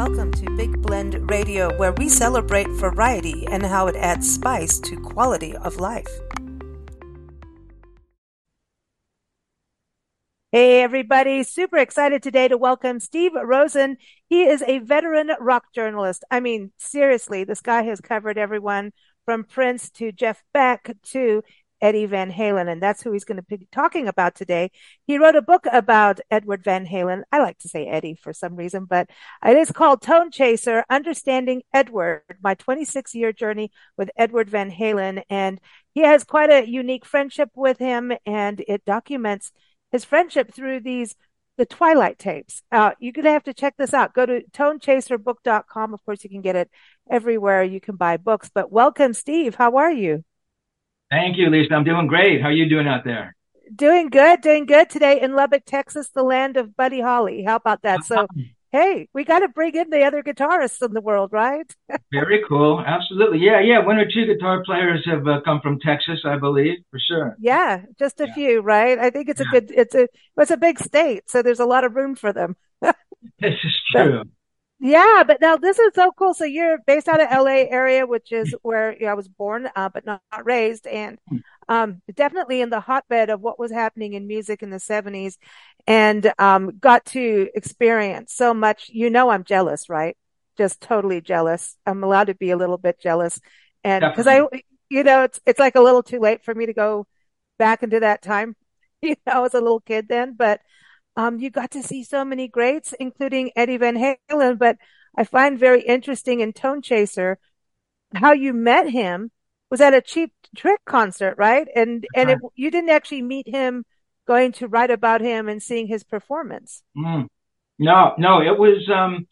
Welcome to Big Blend Radio, where we celebrate variety and how it adds spice to quality of life. Hey, everybody. Super excited today to welcome Steve Rosen. He is a veteran rock journalist. I mean, seriously, this guy has covered everyone from Prince to Jeff Beck to Eddie Van Halen, and that's who he's going to be talking about today. He wrote a book about Edward Van Halen. I like to say Eddie for some reason, but it is called Tone Chaser, Understanding Edward, My 26-Year Journey with Edward Van Halen. And he has quite a unique friendship with him, and it documents his friendship through the Twilight tapes. You're going to have to check this out. Go to tonechaserbook.com. Of course, you can get it everywhere you can buy books. But welcome, Steve. How are you? Thank you, Lisa. I'm doing great. How are you doing out there? Doing good today in Lubbock, Texas, the land of Buddy Holly. How about that? So, hey, we got to bring in the other guitarists in the world, right? Very cool. Absolutely. Yeah. One or two guitar players have come from Texas, I believe, for sure. Yeah, just a few, right? I think it's a big state, so there's a lot of room for them. This is true. Yeah, but now this is so cool. So you're based out of LA area, which is where I was born, but not raised, and definitely in the hotbed of what was happening in music in the 70s, and got to experience so much. I'm jealous, right? Just totally jealous. I'm allowed to be a little bit jealous, and because it's like a little too late for me to go back into that time. I was a little kid then, but you got to see so many greats, including Eddie Van Halen. But I find very interesting in Tone Chaser how you met him was at a Cheap Trick concert, right? And you didn't actually meet him going to write about him and seeing his performance. No, it was,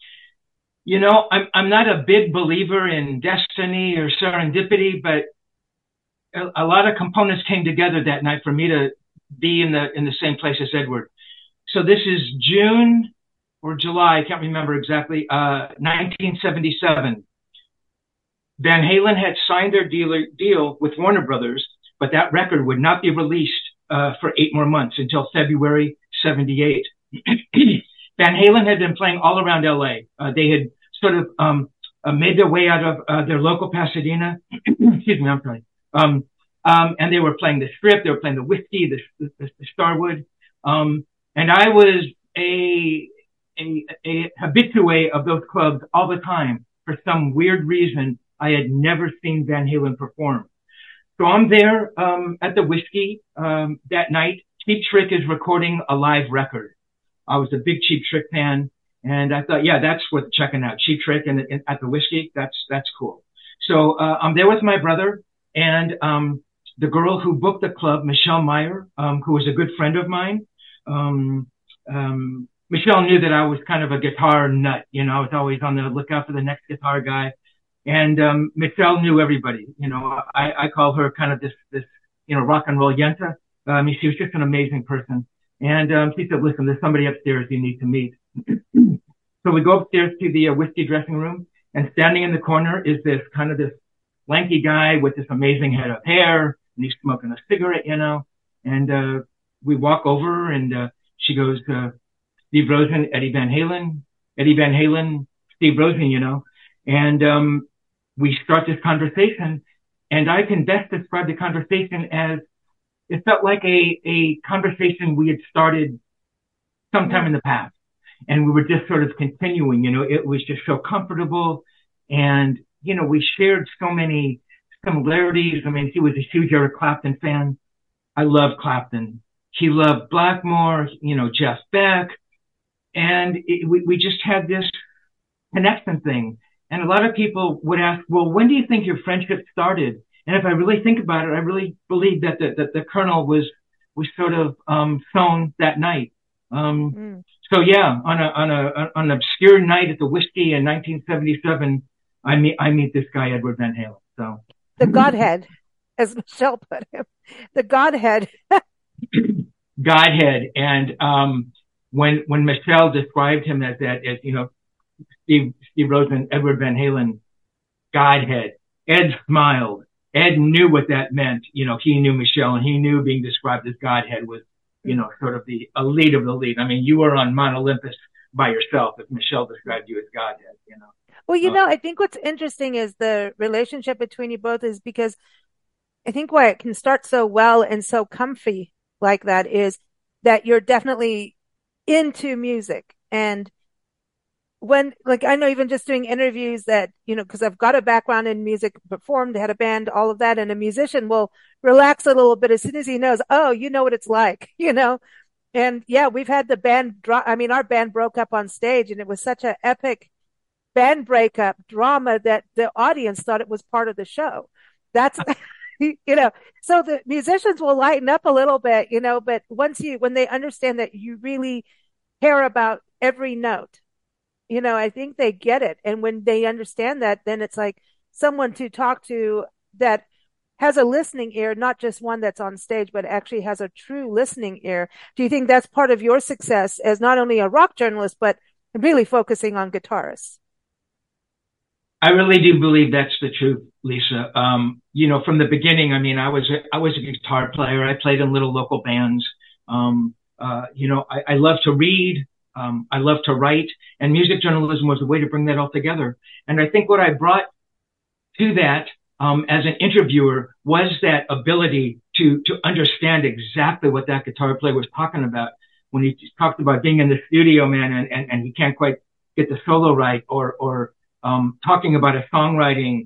I'm not a big believer in destiny or serendipity, but a lot of components came together that night for me to be in the same place as Edward. So this is June or July, I can't remember exactly, 1977. Van Halen had signed their deal with Warner Brothers, but that record would not be released for 8 more months until February 78. Van Halen had been playing all around LA. They had sort of made their way out of their local Pasadena. Excuse me, I'm sorry. And they were playing the Strip, they were playing the Whiskey, the Starwood. And I was a habitué of those clubs all the time. For some weird reason, I had never seen Van Halen perform. So I'm there at the Whiskey that night. Cheap Trick is recording a live record. I was a big Cheap Trick fan, and I thought, that's worth checking out. Cheap Trick and at the Whiskey, that's cool. So I'm there with my brother and the girl who booked the club, Michelle Meyer, who was a good friend of mine. Michelle knew that I was kind of a guitar nut. I was always on the lookout for the next guitar guy. And Michelle knew everybody. I call her kind of this rock and roll yenta. She was just an amazing person. And she said, listen, there's somebody upstairs you need to meet. So we go upstairs to the Whiskey dressing room, and standing in the corner is this lanky guy with this amazing head of hair, and he's smoking a cigarette, and we walk over, and she goes, Steve Rosen, Eddie Van Halen, Steve Rosen, and we start this conversation, and I can best describe the conversation as it felt like a conversation we had started sometime in the past, and we were just sort of continuing. It was just so comfortable, and we shared so many similarities. I mean, he was a huge Eric Clapton fan. I loved Clapton. He loved Blackmore, Jeff Beck. And we just had this connection thing. And a lot of people would ask, well, when do you think your friendship started? And if I really think about it, I really believe that the kernel was sort of sown that night. So yeah, on an obscure night at the Whiskey in 1977, I meet this guy, Edward Van Halen. So the Godhead, as Michelle put him, the Godhead. Godhead. And when Michelle described him as Steve Rosen, Edward Van Halen, Godhead, Ed smiled. Ed knew what that meant. He knew Michelle, and he knew being described as Godhead was, sort of the elite of the elite. I mean, you were on Mount Olympus by yourself, as Michelle described you as Godhead, you know. Well, I think what's interesting is the relationship between you both is because I think why it can start so well and so comfy like that is that you're definitely into music. And when, like, I know even just doing interviews that, because I've got a background in music, performed, had a band, all of that, and a musician will relax a little bit as soon as he knows, oh, you know what it's like, And yeah, we've had the our band broke up on stage and it was such an epic band breakup drama that the audience thought it was part of the show. That's, so the musicians will lighten up a little bit, but when they understand that you really care about every note, I think they get it. And when they understand that, then it's like someone to talk to that has a listening ear, not just one that's on stage, but actually has a true listening ear. Do you think that's part of your success as not only a rock journalist, but really focusing on guitarists? I really do believe that's the truth, Lisa. From the beginning, I was a guitar player. I played in little local bands. I love to read. I love to write, and music journalism was a way to bring that all together. And I think what I brought to that, as an interviewer, was that ability to understand exactly what that guitar player was talking about when he talked about being in the studio, man, and he can't quite get the solo right, or talking about a songwriting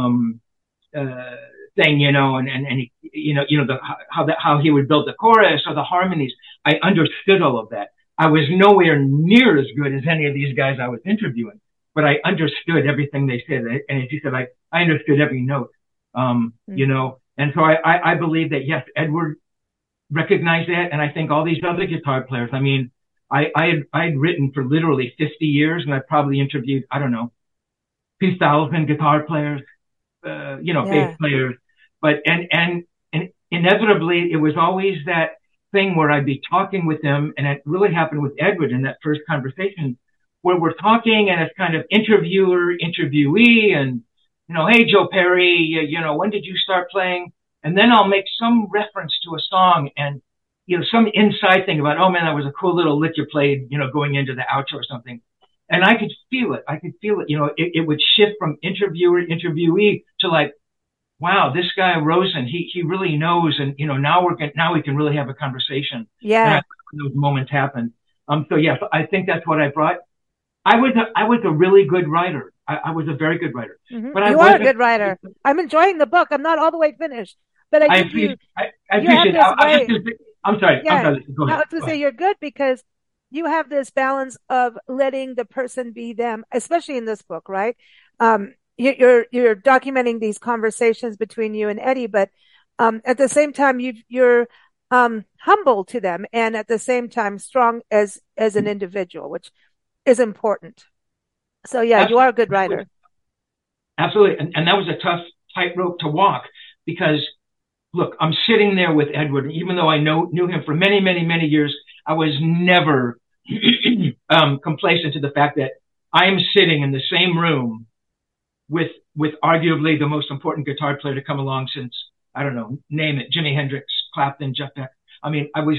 thing, and he, how he would build the chorus or the harmonies. I understood all of that. I was nowhere near as good as any of these guys I was interviewing, but I understood everything they said. And as you said, I understood every note, and so I believe that, yes, Edward recognized that. And I think all these other guitar players, I'd written for literally 50 years and I probably interviewed, I don't know, 2,000 guitar players, bass players, but, and inevitably it was always that thing where I'd be talking with them, and it really happened with Edward in that first conversation where we're talking and it's kind of interviewer, interviewee, and, hey, Joe Perry, when did you start playing? And then I'll make some reference to a song and, some inside thing about, oh man, that was a cool little lick you played, going into the outro or something. And I could feel it. It would shift from interviewer, interviewee to like, wow, this guy Rosen, he really knows. And, now we can really have a conversation. Yeah. And those moments happen. So yes, I think that's what I brought. I was a really good writer. I was a very good writer. Mm-hmm. But you are a good writer. I'm enjoying the book. I'm not all the way finished, but I appreciate it. I'm sorry. Yeah. I'm sorry. Go ahead. I was going to say you're good because you have this balance of letting the person be them, especially in this book, right? You're documenting these conversations between you and Eddie, but at the same time you're humble to them, and at the same time strong as an individual, which is important. So yeah, absolutely. You are a good writer. Absolutely, and that was a tough tightrope to walk because, look, I'm sitting there with Edward, even though I knew him for many, many, many years. I was never complacent to the fact that I am sitting in the same room with arguably the most important guitar player to come along since, I don't know, name it, Jimi Hendrix, Clapton, Jeff Beck. I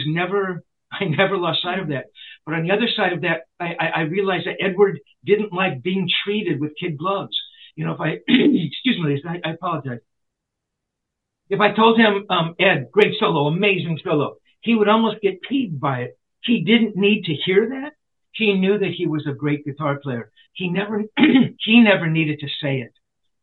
never lost sight of that. But on the other side of that, I realized that Edward didn't like being treated with kid gloves. Excuse me, I apologize. If I told him, Ed, great solo, amazing solo, he would almost get peeved by it. He didn't need to hear that. He knew that he was a great guitar player. He never needed to say it.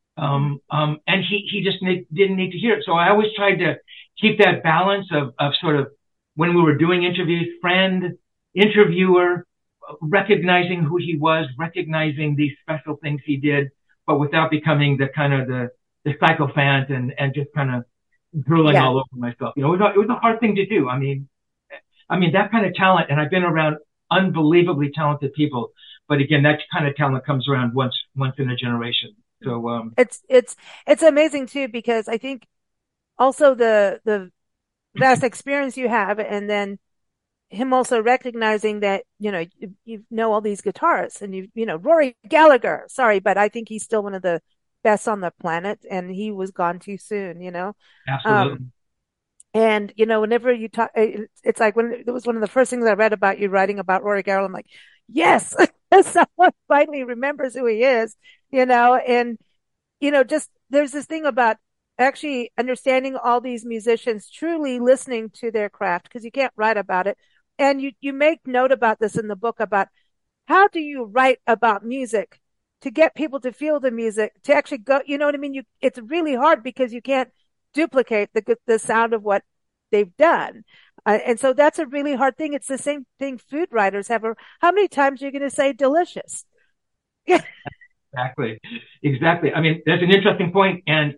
And he just didn't need to hear it. So I always tried to keep that balance of sort of, when we were doing interviews, friend, interviewer, recognizing who he was, recognizing these special things he did, but without becoming the kind of the sycophant and just kind of drooling all over myself. It was a hard thing to do. I mean, that kind of talent, and I've been around unbelievably talented people, but again, that kind of talent comes around once in a generation. So, it's amazing too, because I think also the vast experience you have, and then him also recognizing that, you know all these guitarists, and Rory Gallagher, sorry, but I think he's still one of the best on the planet, and he was gone too soon, Absolutely. And, whenever you talk, it's like when it was one of the first things I read about you writing about Rory Gallagher, I'm like, Yes, someone finally remembers who he is, and just there's this thing about actually understanding all these musicians, truly listening to their craft, because you can't write about it. And you make note about this in the book about how do you write about music to get people to feel the music, to actually go, you know what I mean? It's really hard because you can't duplicate the sound of what they've done. And so that's a really hard thing. It's the same thing food writers have. How many times are you going to say delicious? Exactly. Exactly. I mean, that's an interesting point. And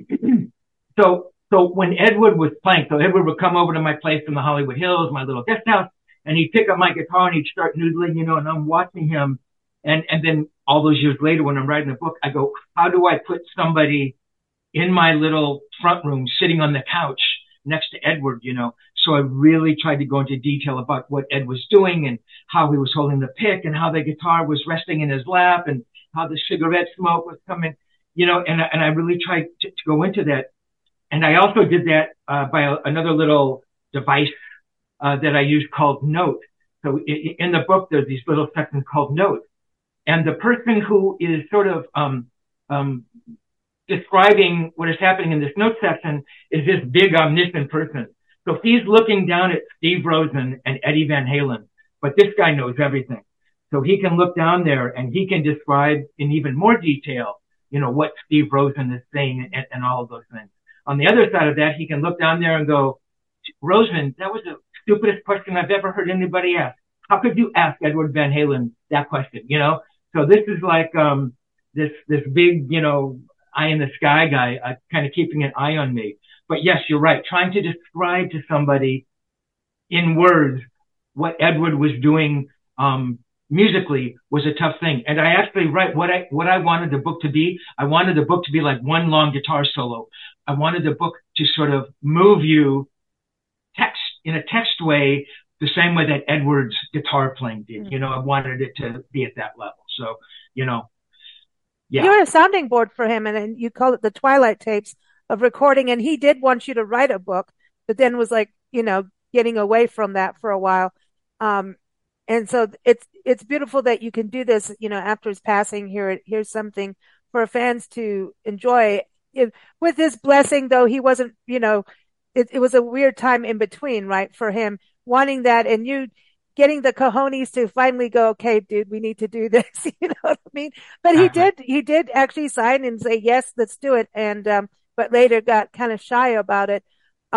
so when Edward was playing, so Edward would come over to my place in the Hollywood Hills, my little guest house, and he'd pick up my guitar and he'd start noodling, and I'm watching him. And then all those years later, when I'm writing the book, I go, how do I put somebody in my little front room sitting on the couch next to Edward, So I really tried to go into detail about what Ed was doing and how he was holding the pick and how the guitar was resting in his lap and how the cigarette smoke was coming, and I really tried to go into that. And I also did that by another little device that I used called Note. So in the book, there's these little sections called Note. And the person who is sort of describing what is happening in this note section is this big omniscient person. So he's looking down at Steve Rosen and Eddie Van Halen, but this guy knows everything. So he can look down there and he can describe in even more detail, what Steve Rosen is saying and all of those things. On the other side of that, he can look down there and go, Rosen, that was the stupidest question I've ever heard anybody ask. How could you ask Edward Van Halen that question, So this is like this big, eye in the sky guy, kind of keeping an eye on me. But yes, you're right. Trying to describe to somebody in words what Edward was doing musically was a tough thing. And I actually write what I wanted the book to be. I wanted the book to be like one long guitar solo. I wanted the book to sort of move you in a text way, the same way that Edward's guitar playing did. I wanted it to be at that level. So, yeah. You're a sounding board for him, and you call it the Twilight Tapes of recording. And he did want you to write a book, but then was like, getting away from that for a while. And so it's beautiful that you can do this, after his passing. Here's something for fans to enjoy. With his blessing, though, he wasn't, it was a weird time in between, right, for him wanting that, and you getting the cojones to finally go, okay, dude, we need to do this. You know what I mean? But he did actually sign and say, yes, let's do it. And, but later got kind of shy about it.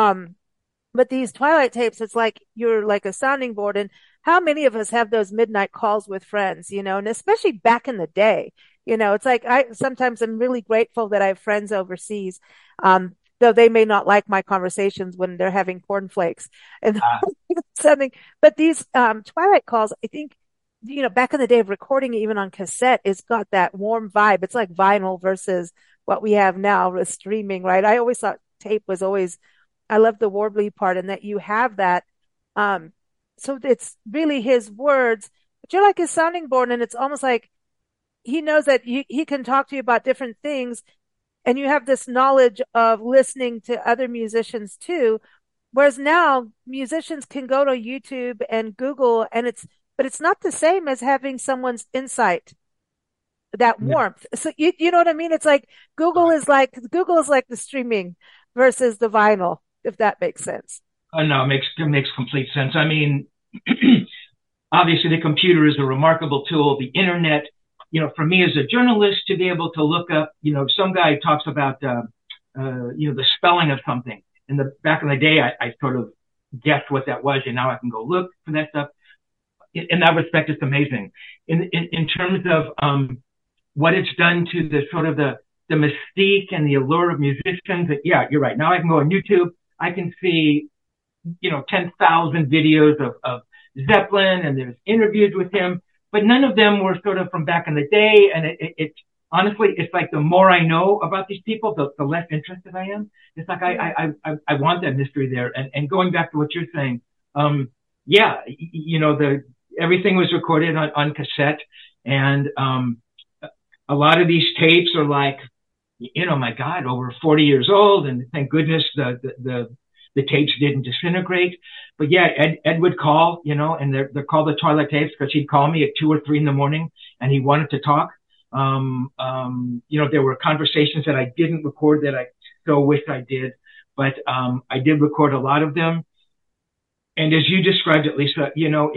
But these Twilight Tapes, it's like you're like a sounding board. And how many of us have those midnight calls with friends, and especially back in the day, it's like sometimes I'm really grateful that I have friends overseas. Though they may not like my conversations when they're having cornflakes and something, but these, Twilight calls, I think, back in the day of recording even on cassette, it's got that warm vibe. It's like vinyl versus what we have now with streaming, right? I always thought tape was always, I love the warbly part and that you have that. So it's really his words, but you're like his sounding board, and it's almost like he knows that he can talk to you about different things. And you have this knowledge of listening to other musicians too. Whereas now musicians can go to YouTube and Google, but it's not the same as having someone's insight, that warmth. So you know what I mean? It's like Google is like the streaming versus the vinyl, if that makes sense. No, it makes complete sense. I mean, obviously the computer is a remarkable tool. The internet, for me as a journalist to be able to look up, some guy talks about, the spelling of something. Back in the day, I sort of guessed what that was, and now I can go look for that stuff. In that respect, it's amazing. In terms of, what it's done to the sort of the mystique and the allure of musicians, yeah, you're right. Now I can go on YouTube. I can see, 10,000 videos of Zeppelin, and there's interviews with him. But none of them were sort of from back in the day. And it honestly, it's like the more I know about these people, the less interested I am. It's like I want that mystery there. And going back to what you're saying, yeah, everything was recorded on cassette, and a lot of these tapes are like, my God, over 40 years old. And thank goodness the the tapes didn't disintegrate. But yeah, Ed would call, and they're called the Twilight tapes because he'd call me at 2 or 3 in the morning and he wanted to talk. There were conversations that I didn't record that I so wish I did, but I did record a lot of them. And as you described it, Lisa,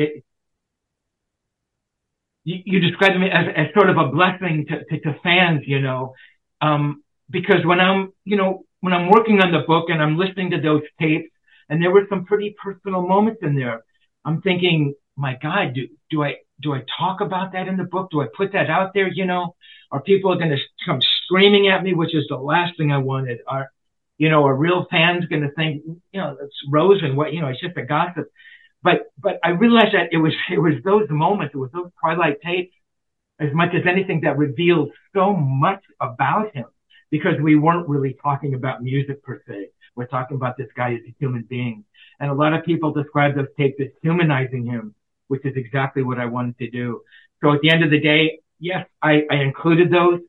you described me as sort of a blessing to fans, because when I'm working on the book and I'm listening to those tapes, and there were some pretty personal moments in there, I'm thinking, my God, do I talk about that in the book? Do I put that out there? Are people going to come screaming at me, which is the last thing I wanted? Are real fans going to think, it's Rosen, it's just a gossip. But I realized that it was those moments, it was those Twilight tapes, as much as anything, that revealed so much about him, because we weren't really talking about music per se. We're talking about this guy as a human being. And a lot of people describe those tapes as humanizing him, which is exactly what I wanted to do. So at the end of the day, yes, I included those.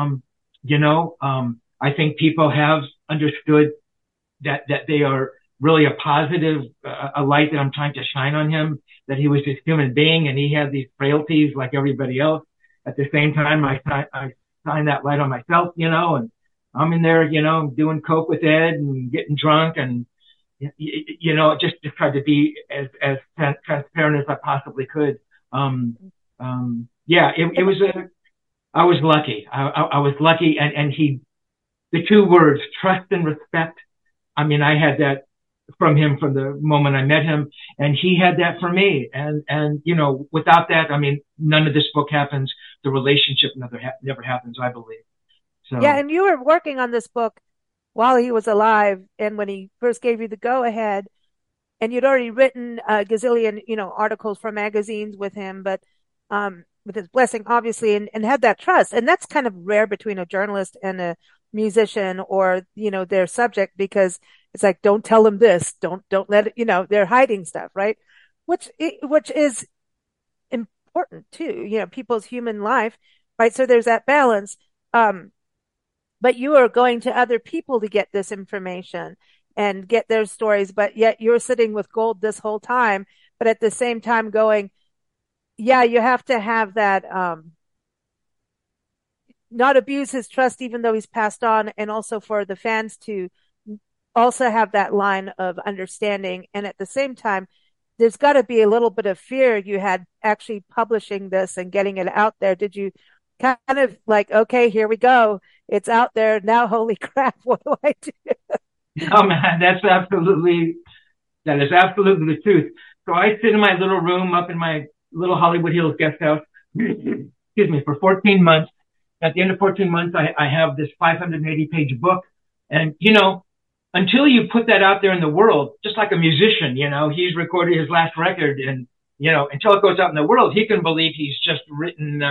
I think people have understood that they are really a positive, a light that I'm trying to shine on him, that he was this human being and he had these frailties like everybody else. At the same time, I shine that light on myself, and I'm in there, doing coke with Ed and getting drunk and, just tried to be as transparent as I possibly could. It was I was lucky. I was lucky. And the two words, trust and respect. I mean, I had that from him from the moment I met him, and he had that for me. And without that, I mean, none of this book happens. The relationship never happens, I believe. So. Yeah. And you were working on this book while he was alive, and when he first gave you the go ahead, and you'd already written a gazillion, articles for magazines with him, but, with his blessing, obviously, and had that trust. And that's kind of rare between a journalist and a musician or, their subject, because it's like, don't tell them this, don't let it, they're hiding stuff, right? Which is important too, people's human life, right? So there's that balance. But you are going to other people to get this information and get their stories, but yet you're sitting with gold this whole time, but at the same time going, yeah, you have to have that, not abuse his trust, even though he's passed on, and also for the fans to also have that line of understanding. And at the same time, there's got to be a little bit of fear you had actually publishing this and getting it out there. Did you kind of like, okay, here we go, it's out there now, holy crap, what do I do? Oh man, that is absolutely the truth. So I sit in my little room up in my little Hollywood Hills guest house, excuse me, for 14 months. At the end of 14 months, I have this 580-page book. And, until you put that out there in the world, just like a musician, he's recorded his last record, and, until it goes out in the world, he can believe he's just written,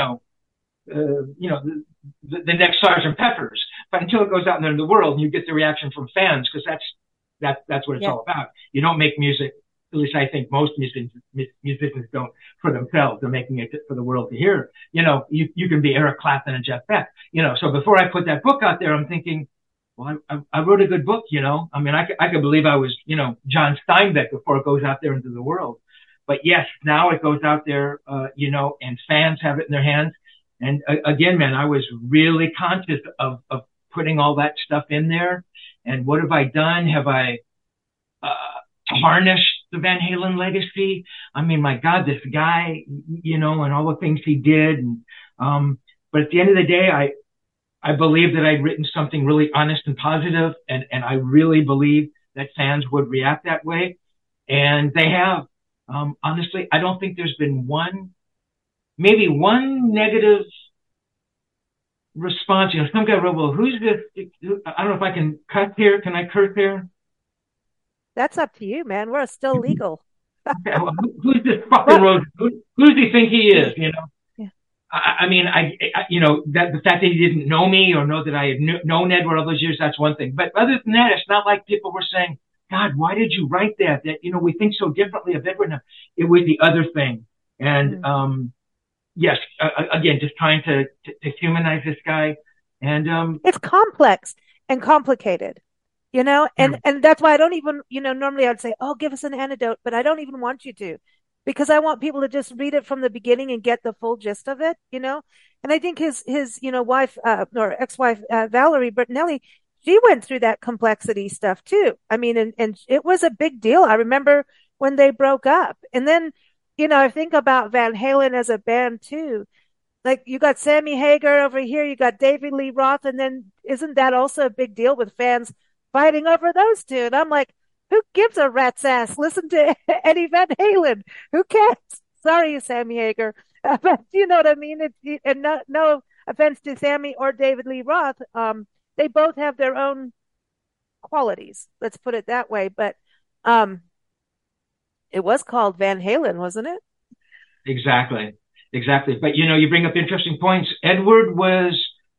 the next Sgt. Pepper's. But until it goes out there in the world, and you get the reaction from fans, because that's what it's all about. You don't make music, at least I think most musicians don't, for themselves. They're making it for the world to hear. You can be Eric Clapton and Jeff Beck. So before I put that book out there, I'm thinking, well, I wrote a good book. I mean, I could believe I was, John Steinbeck before it goes out there into the world. But yes, now it goes out there, and fans have it in their hands. And again, man, I was really conscious of putting all that stuff in there. And what have I done? Have I tarnished the Van Halen legacy? I mean, my God, this guy, and all the things he did. And, but at the end of the day, I believe that I'd written something really honest and positive, and I really believe that fans would react that way. And they have. Honestly, I don't think there's been maybe one negative response. Some guy wrote, well, who's this? I don't know if I can cut here. Can I curse here? That's up to you, man. We're still legal. Okay, well, who's this fucking Rose? Who does he think he is? Yeah. I mean, that the fact that he didn't know me or know that I had known Edward all those years, that's one thing. But other than that, it's not like people were saying, God, why did you write that? That, we think so differently of Edward now. It was the other thing. And, yes, again, just trying to humanize this guy. And, it's complex and complicated. And that's why I don't even, normally I'd say, oh, give us an anecdote, but I don't even want you to, because I want people to just read it from the beginning and get the full gist of it. And I think his wife, or ex-wife, Valerie Bertinelli, she went through that complexity stuff too. I mean, and it was a big deal. I remember when they broke up. And then, I think about Van Halen as a band too. Like you got Sammy Hagar over here, you got David Lee Roth, and then isn't that also a big deal with fans fighting over those two? And I'm like, who gives a rat's ass? Listen to Eddie Van Halen. Who cares? Sorry, Sammy Hagar. But you know what I mean? And no offense to Sammy or David Lee Roth. They both have their own qualities. Let's put it that way. But it was called Van Halen, wasn't it? Exactly. But you bring up interesting points. Edward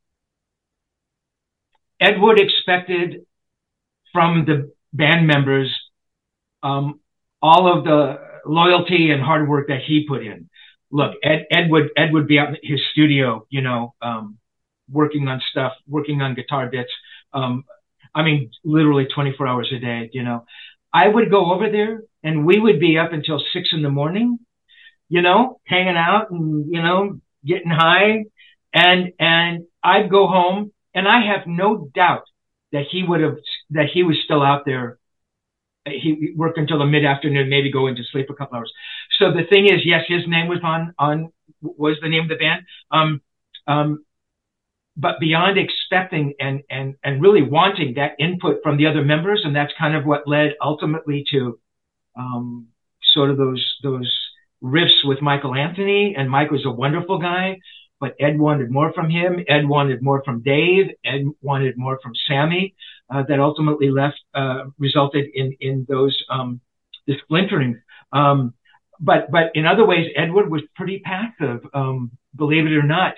expected from the band members all of the loyalty and hard work that he put in. Look, Ed would be out in his studio, working on stuff, working on guitar bits. Literally 24 hours a day, I would go over there and we would be up until 6 a.m, hanging out and, getting high. And I'd go home and I have no doubt that he was still out there. He worked until the mid-afternoon, maybe go into sleep a couple hours. So the thing is, yes, his name was was the name of the band. But beyond expecting and really wanting that input from the other members, and that's kind of what led ultimately to, sort of those riffs with Michael Anthony. And Mike was a wonderful guy, but Ed wanted more from him. Ed wanted more from Dave. Ed wanted more from Sammy. That ultimately resulted in those, the splinterings. But in other ways, Edward was pretty passive, believe it or not.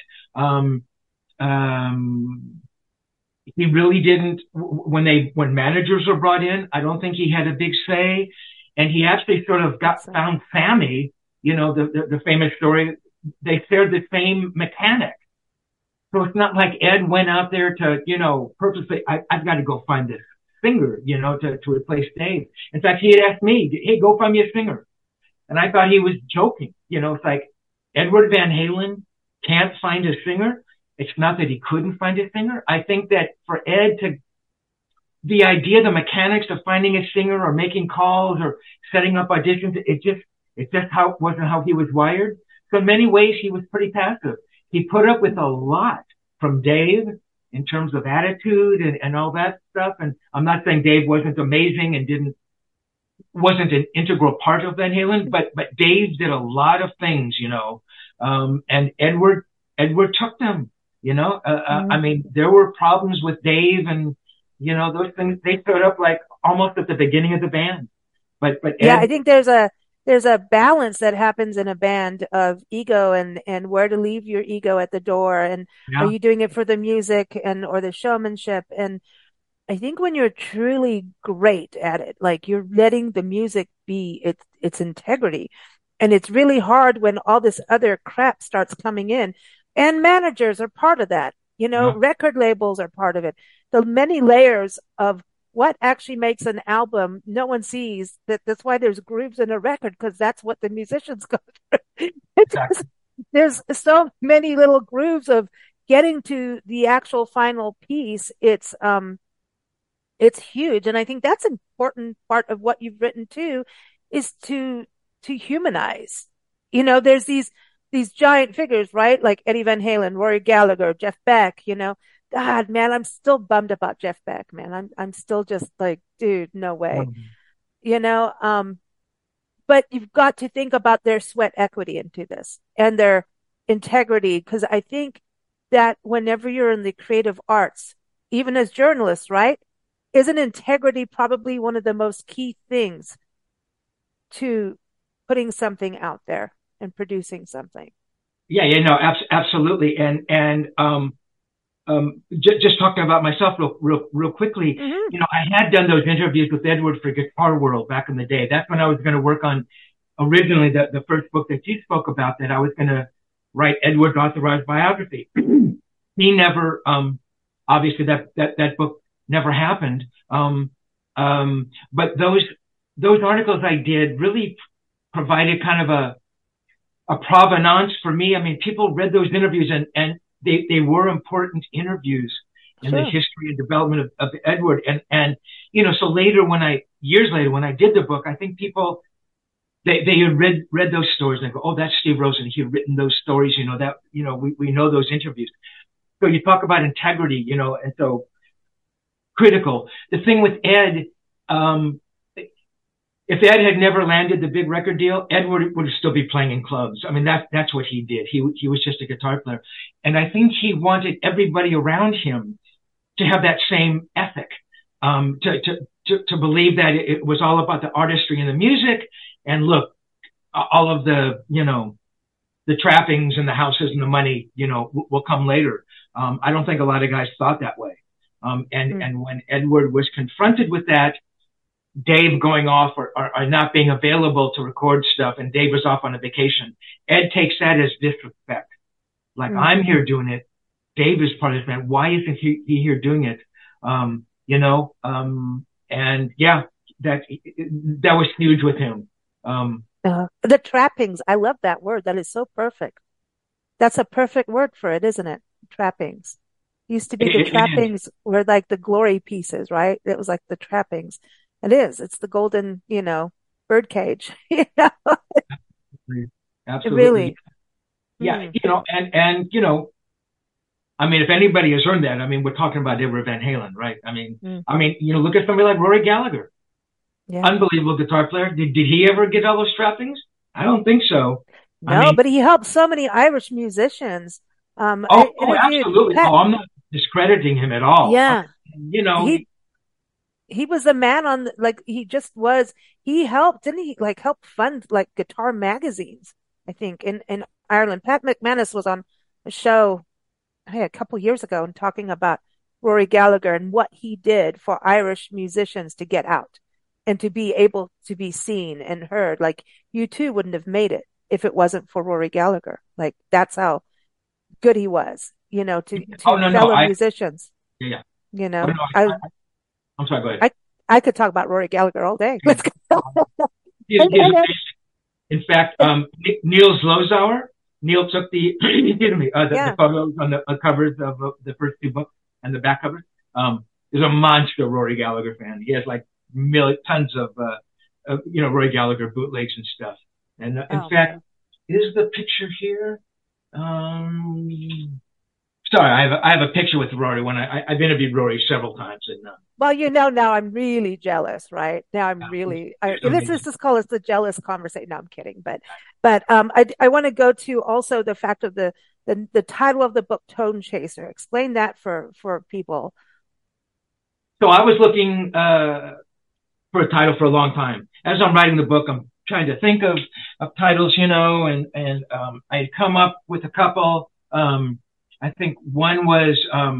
He really didn't, when managers were brought in, I don't think he had a big say. And he actually sort of found Sammy, the famous story. They shared the same mechanic. So it's not like Ed went out there to, purposely, I've got to go find this singer, to replace Dave. In fact, he had asked me, hey, go find me a singer. And I thought he was joking. It's like Edward Van Halen can't find a singer. It's not that he couldn't find a singer. I think that for Ed the idea, the mechanics of finding a singer or making calls or setting up auditions, it just wasn't how he was wired. So in many ways, he was pretty passive. He put up with a lot from Dave in terms of attitude and all that stuff. And I'm not saying Dave wasn't amazing and wasn't an integral part of Van Halen, but Dave did a lot of things, and Edward took them, there were problems with Dave and, those things, they showed up like almost at the beginning of the band. But yeah, I think there's a balance that happens in a band of ego and where to leave your ego at the door. And are you doing it for the music or the showmanship? And I think when you're truly great at it, like you're letting the music be its integrity. And it's really hard when all this other crap starts coming in, and managers are part of that. Record labels are part of it. The many layers of what actually makes an album, no one sees that. That's why there's grooves in a record, because that's what the musicians go through. Exactly. There's so many little grooves of getting to the actual final piece. It's huge. And I think that's an important part of what you've written too, is to humanize. There's these giant figures, right? Like Eddie Van Halen, Rory Gallagher, Jeff Beck, God, man, I'm still bummed about Jeff Beck, man. I'm still just like, dude, no way. But you've got to think about their sweat equity into this and their integrity. Cause I think that whenever you're in the creative arts, even as journalists, right? Isn't integrity probably one of the most key things to putting something out there and producing something? Yeah, absolutely. And just talking about myself real quickly, Mm-hmm. I had done those interviews with Edward for Guitar World back in the day. That's when I was going to work on originally the first book that you spoke about, that I was going to write Edward's authorized biography. He never, obviously that book never happened. But those articles I did really provided kind of a provenance for me. I mean, people read those interviews and they were important interviews in the Sure. history and development of Edward. And, so years later, when I did the book, I think people, they had read those stories and go, oh, that's Steve Rosen. He had written those stories, we know those interviews. So you talk about integrity, and so critical. The thing with Ed, if Ed had never landed the big record deal, Ed would still be playing in clubs. I mean, that's what he did. He was just a guitar player. And I think he wanted everybody around him to have that same ethic, to believe that it was all about the artistry and the music. And look, all of the trappings and the houses and the money, will come later. I don't think a lot of guys thought that way. And when Edward was confronted with that, Dave going off or not being available to record stuff, and Dave was off on a vacation, Ed takes that as disrespect. Like, I'm here doing it. Dave is part of this band. Why isn't he here doing it? And yeah, that was huge with him. The trappings. I love that word. That is so perfect. That's a perfect word for it, isn't it? Trappings. Used to be the trappings were like the glory pieces, right? It was like the trappings. It is. It's the golden, bird cage. Absolutely. Really. Yeah. And I mean, if anybody has earned that, I mean, we're talking about Edward Van Halen, right? I mean, look at somebody like Rory Gallagher. Yeah. Unbelievable guitar player. Did he ever get all those trappings? I don't think so. No, but he helped so many Irish musicians. Absolutely. I'm not discrediting him at all. Yeah. He was the man on, he helped, didn't he? Like, help fund, like, guitar magazines, I think, in Ireland. Pat McManus was on a show, a couple years ago, and talking about Rory Gallagher and what he did for Irish musicians to get out and to be able to be seen and heard. Like, U2 wouldn't have made it if it wasn't for Rory Gallagher. Like, that's how good he was, to fellow musicians. Yeah. I'm sorry, go ahead. I could talk about Rory Gallagher all day. Let's go. In fact, Neil Zlozauer, Neil took the photos on the covers of the first two books and the back covers. Is a monster Rory Gallagher fan. He has like tons of Rory Gallagher bootlegs and stuff. And in fact, is the picture here? Sorry, I have a picture with Rory when I've interviewed Rory several times. And well, now I'm really jealous, right? Now I'm really. Let's just call this the jealous conversation. No, I'm kidding, but I want to go to also the fact of the title of the book, Tone Chaser. Explain that for people. So I was looking for a title for a long time. As I'm writing the book, I'm trying to think of titles, and I had come up with a couple. I think one was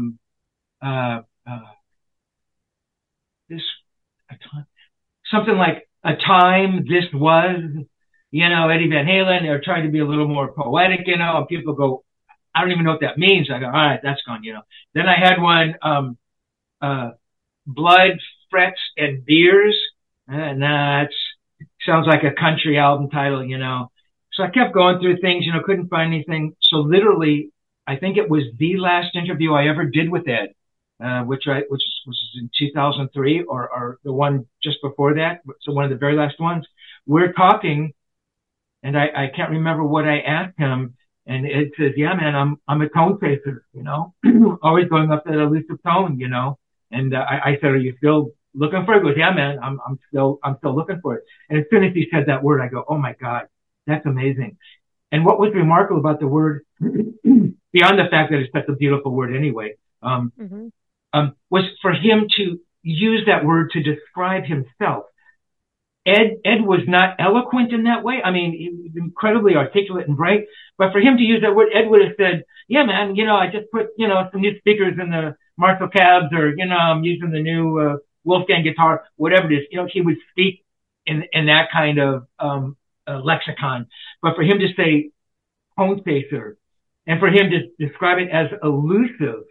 something like A Time This Was, Eddie Van Halen. They're trying to be a little more poetic, and people go, I don't even know what that means. I go, all right, that's gone, Then I had one, Blood, Frets, and Beers. That sounds like a country album title, So I kept going through things, couldn't find anything. So literally, I think it was the last interview I ever did with Ed, which was in 2003 or the one just before that. So one of the very last ones. We're talking, and I can't remember what I asked him. And Ed says, yeah, man, I'm a tone chaser, always going up that elusive tone, And I said, are you still looking for it? He goes, yeah, man, I'm still looking for it. And as soon as he said that word, I go, oh my God, that's amazing. And what was remarkable about the word, beyond the fact that it's such a beautiful word anyway, was for him to use that word to describe himself. Ed was not eloquent in that way. I mean, he was incredibly articulate and bright, but for him to use that word, Ed would have said, yeah, man, I just put, some new speakers in the Marshall cabs, or, I'm using the new, Wolfgang guitar, whatever it is, he would speak in that kind of, lexicon. But for him to say tone chaser, and for him to describe it as elusive,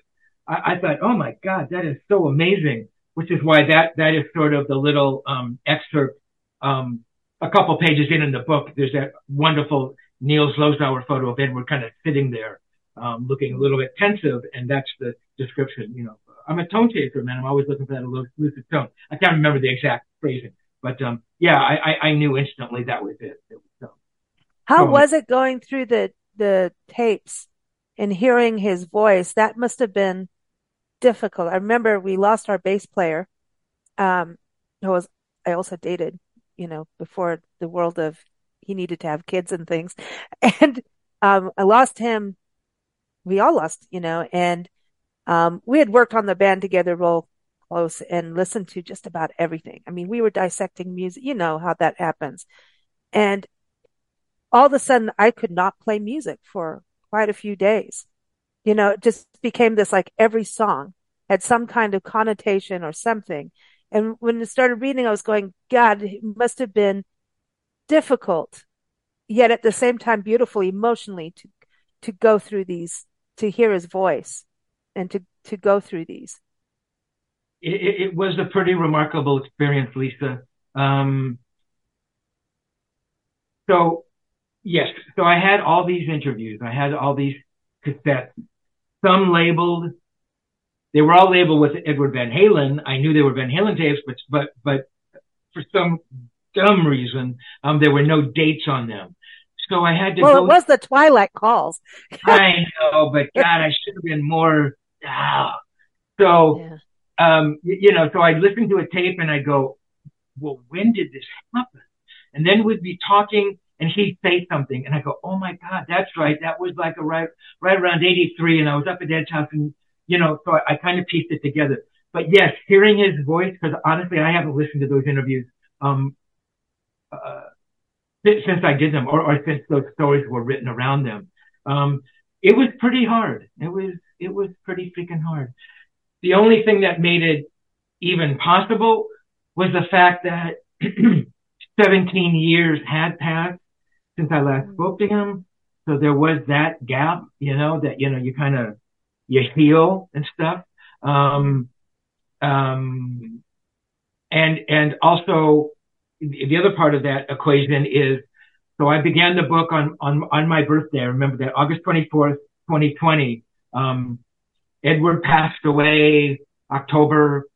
I thought, oh my God, that is so amazing. Which is why that is sort of the little excerpt. A couple pages in the book, there's that wonderful Niels Losauer photo of Edward kind of sitting there, looking a little bit pensive, and that's the description. You know, I'm a tone chaser, man. I'm always looking for that lucid tone. I can't remember the exact phrasing, but yeah, I knew instantly that was it. It was, How was it going through the tapes and hearing his voice? That must have been difficult. I remember we lost our bass player, who was I also dated, you know, before the world of he needed to have kids and things, and I lost him. We all lost, you know, and we had worked on the band together real close and listened to just about everything. I mean, we were dissecting music, you know how that happens, and all of a sudden I could not play music for quite a few days. You know, it just became this like every song had some kind of connotation or something. And when I started reading, I was going, God, it must have been difficult, yet at the same time beautiful emotionally to go through these, to hear his voice and to go through these. It was a pretty remarkable experience, Lisa. So yes, so I had all these interviews. I had all these cassettes, some labeled. They were all labeled with Edward Van Halen. I knew they were Van Halen tapes, but for some dumb reason, there were no dates on them. So I had to Well, it was the Twilight Calls. I know, but God, I should have been more. So, you know, so I listened to a tape and I go, well, when did this happen? And then we'd be talking and he'd say something and I go, oh my God, that's right. That was like right around 83. And I was up at Ed's house and, you know, so I kind of pieced it together. But yes, hearing his voice, because honestly, I haven't listened to those interviews, since I did them or since those stories were written around them. It was pretty hard. It was pretty freaking hard. The only thing that made it even possible was the fact that 17 years had passed since I last spoke to him. So there was that gap, you know, that, you know, you kind of, you heal and stuff. And also the other part of that equation is, so I began the book on my birthday. I remember that August 24th, 2020. Edward passed away October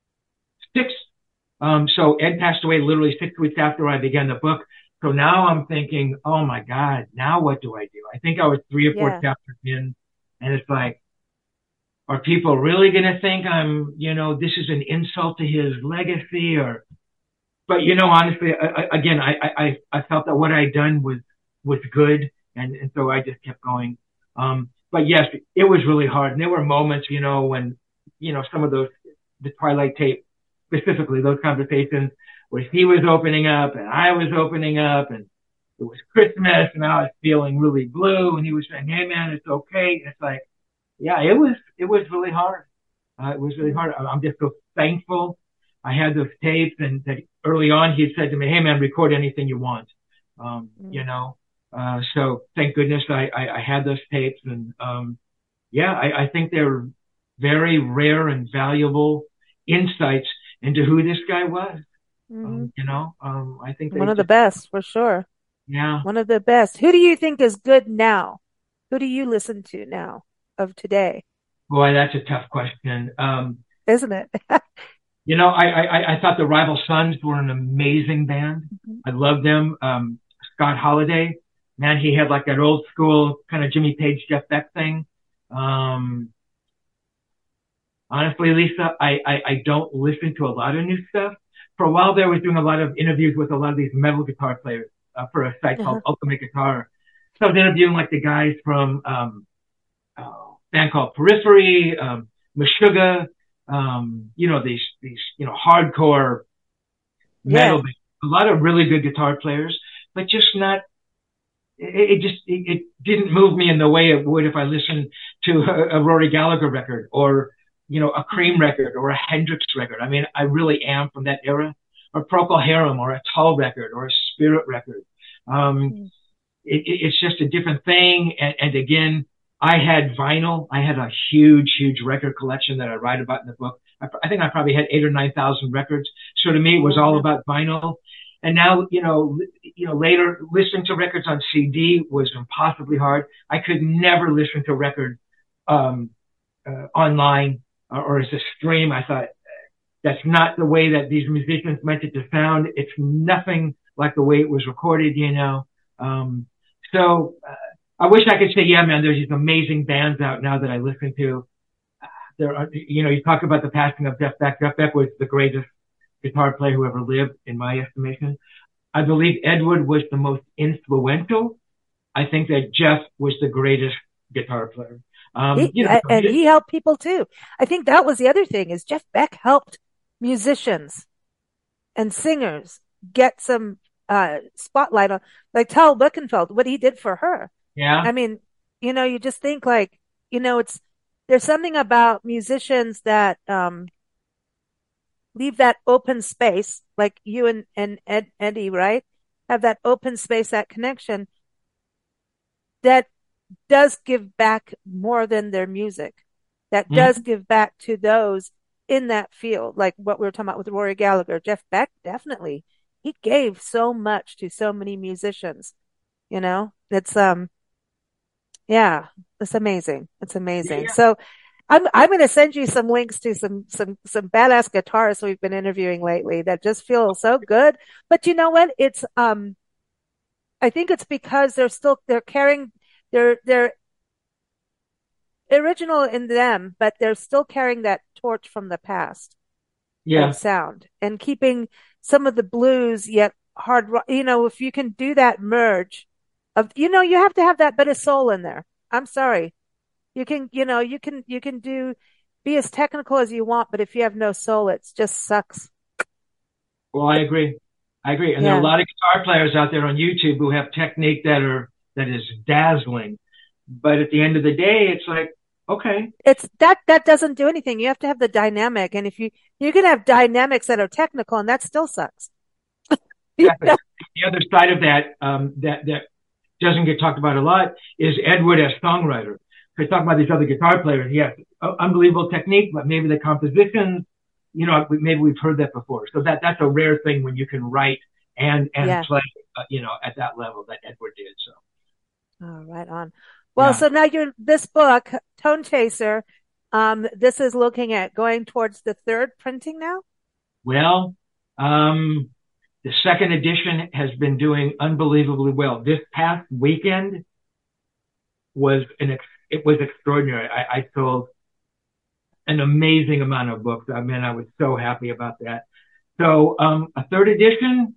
6th. So Ed passed away literally 6 weeks after I began the book. So now I'm thinking, oh my God, now what do I do? I think I was 3 or 4 chapters in, and it's like, are people really going to think I'm, you know, this is an insult to his legacy or, but you know, honestly, again, I felt that what I had done was good. And so I just kept going. But yes, it was really hard. And there were moments, you know, when, you know, some of those, the Twilight tape, specifically those conversations where he was opening up and I was opening up and it was Christmas and I was feeling really blue and he was saying, hey man, it's okay. It's like, yeah, it was really hard. It was really hard. I'm just so thankful I had those tapes and that early on he had said to me, hey man, record anything you want. You know, so thank goodness I had those tapes and, yeah, I think they're very rare and valuable insights into who this guy was. You know, I think one of the best for sure. Yeah. One of the best. Who do you think is good now? Who do you listen to now of today? Boy, that's a tough question. Isn't it? You know, I thought the Rival Sons were an amazing band. I loved them. Scott Holiday, man, he had like that old school kind of Jimmy Page, Jeff Beck thing. Honestly, Lisa, I don't listen to a lot of new stuff. For a while there, I was doing a lot of interviews with a lot of these metal guitar players for a site called Ultimate Guitar. So I was interviewing like the guys from a band called Periphery, Meshuggah, you know, these, you know, hardcore metal, a lot of really good guitar players, but just not, it didn't move me in the way it would if I listened to a Rory Gallagher record or, you know, a Cream record or a Hendrix record. I mean, I really am from that era, or Procol Harum or a Tull record or a Spirit record. It's just a different thing. And again, I had vinyl. I had a huge record collection that I write about in the book. I think I probably had 8 or 9,000 records. So to me, it was all about vinyl. And now, later listening to records on CD was impossibly hard. I could never listen to records online or as a stream. I thought that's not the way that these musicians meant it to sound. It's nothing like the way it was recorded, So I wish I could say, yeah, man, there's these amazing bands out now that I listen to. There are, you talk about the passing of Jeff Beck. Jeff Beck was the greatest guitar player who ever lived, in my estimation. I believe Edward was the most influential. I think that Jeff was the greatest guitar player. And he helped people too. I think that was the other thing is Jeff Beck helped musicians and singers get some spotlight on, like Tal Buchenfeld, what he did for her. Yeah. I mean, you just think like, there's something about musicians that leave that open space, like you and Eddie, right? Have that open space, that connection that does give back more than their music. That does give back to those in that field, like what we were talking about with Rory Gallagher. Jeff Beck, definitely. He gave so much to so many musicians. It's yeah, it's amazing. It's amazing. Yeah. So I'm going to send you some links to some badass guitarists we've been interviewing lately that just feel so good. But you know what? It's I think it's because they're carrying they're original in them, but they're still carrying that torch from the past. Yeah. Sound and keeping some of the blues yet hard rock. If you can do that merge of, you have to have that bit of soul in there. I'm sorry. You can be as technical as you want, but if you have no soul, it just sucks. Well, I agree. And there are a lot of guitar players out there on YouTube who have technique that is dazzling. But at the end of the day, it's like, okay. It's that doesn't do anything. You have to have the dynamic. And if you can have dynamics that are technical and that still sucks. Exactly. The other side of that, that doesn't get talked about a lot is Edward as songwriter. Because talking about these other guitar players, he has unbelievable technique, but maybe the compositions, maybe we've heard that before. So that's a rare thing when you can write and play, at that level that Edward did. So. Oh, right on. Well, so now this book, Tone Chaser, this is looking at going towards the third printing now? Well, the second edition has been doing unbelievably well. This past weekend was extraordinary. I sold an amazing amount of books. I mean, I was so happy about that. So, a third edition,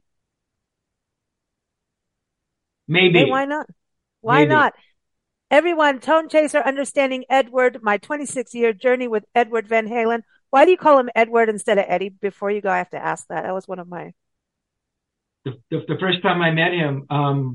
maybe. Hey, why not? Why not? Everyone, Tone Chaser, Understanding Edward, my 26-year journey with Edward Van Halen. Why do you call him Edward instead of Eddie? Before you go, I have to ask that. That was one of my. The first time I met him,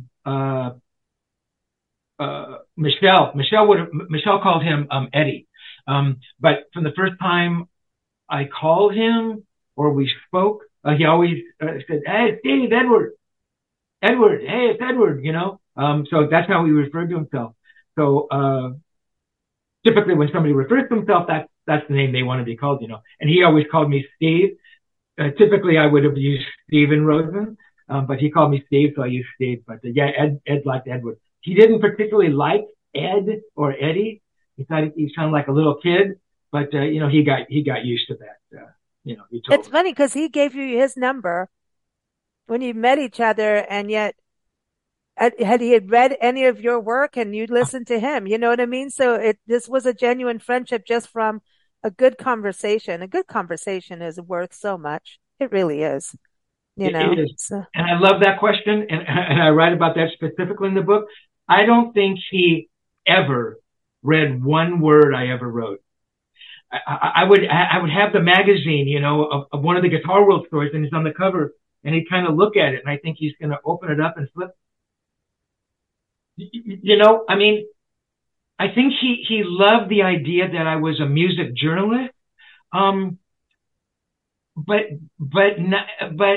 Michelle called him Eddie. But from the first time I called him or we spoke, he always said, "Hey, Steve, Edward, hey, it's Edward," So that's how he referred to himself. So typically when somebody refers to himself, that's the name they want to be called, And he always called me Steve. Typically I would have used Steven Rosen, but he called me Steve, so I used Steve. But Ed liked Edward. He didn't particularly like Ed or Eddie. He thought he sounded like a little kid, but he got used to that. It's funny because he gave you his number when you met each other, and yet had he read any of your work and you'd listened to him, you know what I mean? So this was a genuine friendship just from a good conversation. A good conversation is worth so much. It really is. It is. So. And I love that question. And I write about that specifically in the book. I don't think he ever read one word I ever wrote. I would have the magazine, of one of the Guitar World stories, and he's on the cover, and he'd kind of look at it, and I think he's going to open it up and flip. I mean, I think he loved the idea that I was a music journalist, but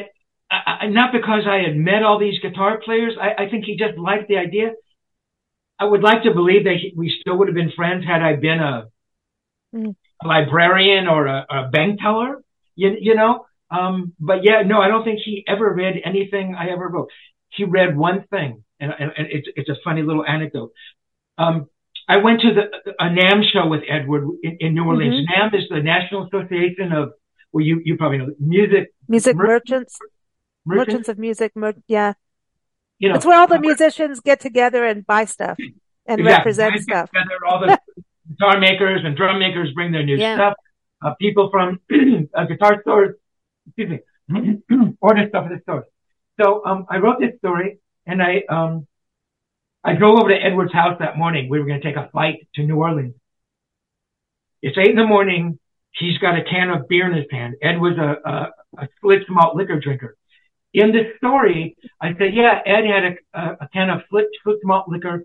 not because I had met all these guitar players. I think he just liked the idea I would like to believe that we still would have been friends had I been Mm. a librarian or a bank teller, you know. But yeah, no, I don't think she ever read anything I ever wrote. She read one thing, and it's a funny little anecdote. I went to a NAMM show with Edward in New Orleans. Mm-hmm. NAMM is the National Association of, well, you probably know, music Merchants merchants. of music. Yeah. You It's know, where all the musicians get together and buy stuff and exactly. represent Guys get stuff. together, all the guitar makers and drum makers bring their new Yeah. stuff. People from guitar stores, excuse me, order stuff at the stores. So I wrote this story, and I drove over to Edward's house that morning. We were going to take a flight to New Orleans. It's 8 a.m. He's got a can of beer in his hand. Ed was a Schlitz malt liquor drinker. In this story, I said, yeah, Ed had a can of Schlitz malt liquor,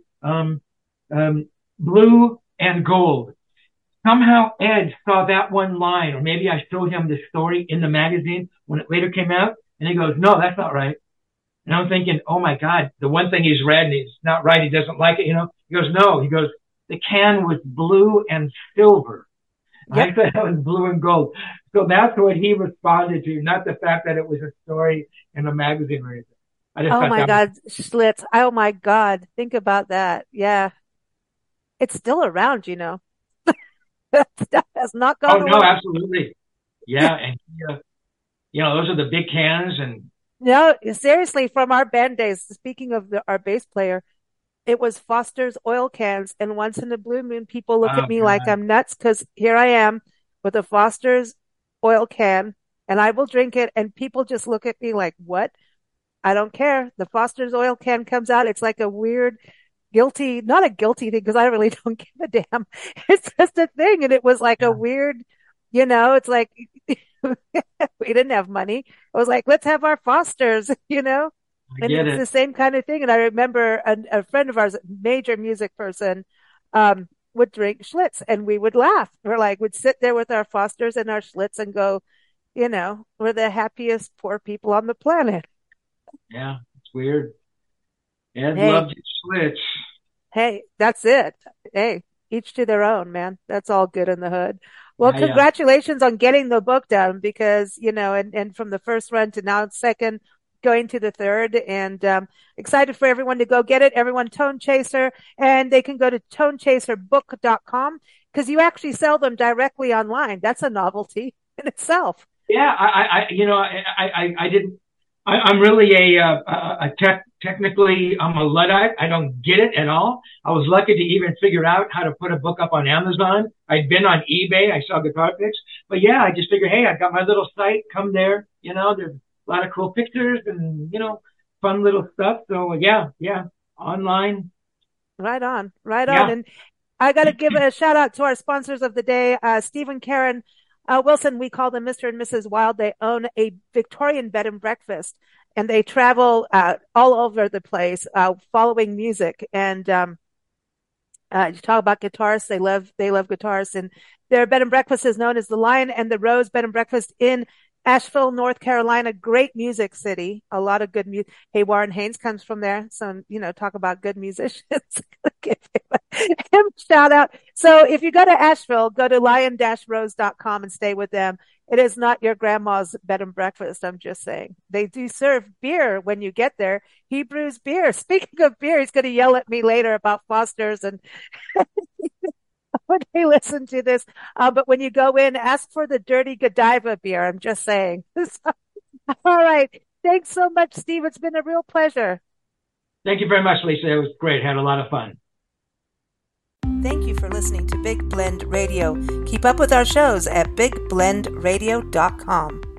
blue and gold. Somehow Ed saw that one line, or maybe I showed him the story in the magazine when it later came out, and he goes, no, that's not right. And I'm thinking, oh my God, the one thing he's read and it's not right, he doesn't like it, you know? He goes, no. He goes, the can was blue and silver. Yep. I said it was blue and gold. So that's what he responded to, not the fact that it was a story in a magazine or anything. Oh my God, Schlitz. Oh my God. Think about that. Yeah. It's still around, you know. That stuff has not gone away. Oh, no, absolutely. Yeah. And, you know, those are the big cans. And no, seriously, from our band days, speaking of our bass player, it was Foster's oil cans. And once in a blue moon, people look at me like I'm nuts because here I am with a Foster's oil can and I will drink it. And people just look at me like, what? I don't care. The Foster's oil can comes out. It's like a weird, not a guilty thing because I really don't give a damn. It's just a thing. And it was like a weird, you know, it's like we didn't have money. I was like, let's have our Fosters, you know? And it's the same kind of thing. And I remember a friend of ours, a major music person, would drink Schlitz and we would laugh. We'd sit there with our Fosters and our Schlitz and go, you know, we're the happiest poor people on the planet. Yeah, it's weird. Ed loved Schlitz. Hey, that's it. Hey, each to their own, man. That's all good in the hood. Well, congratulations on getting the book done because, you know, and from the first run to now second, going to the third, and excited for everyone to go get it. Everyone, Tone Chaser, and they can go to tonechaserbook.com because you actually sell them directly online. That's a novelty in itself. Yeah, I'm really technically, I'm a Luddite. I don't get it at all. I was lucky to even figure out how to put a book up on Amazon. I'd been on eBay. I saw guitar picks. But yeah, I just figured, hey, I've got my little site. Come there. You know, there's a lot of cool pictures and, you know, fun little stuff. So yeah, online. Right on. And I got to give a shout out to our sponsors of the day, Steve and Karen Wilson. We call them Mr. and Mrs. Wild. They own a Victorian bed and breakfast and they travel all over the place following music. And you talk about guitarists. They love guitarists, and their bed and breakfast is known as the Lion and the Rose Bed and Breakfast in Asheville, North Carolina. Great music city. A lot of good music. Hey, Warren Haynes comes from there. So, you know, talk about good musicians. Give him a shout out. So if you go to Asheville, go to lion-rose.com and stay with them. It is not your grandma's bed and breakfast. I'm just saying. They do serve beer when you get there. He brews beer. Speaking of beer, he's going to yell at me later about Foster's and when they listen to this. But when you go in, ask for the Dirty Godiva beer. I'm just saying. All right. Thanks so much, Steve. It's been a real pleasure. Thank you very much, Lisa. It was great. Had a lot of fun. Thank you for listening to Big Blend Radio. Keep up with our shows at bigblendradio.com.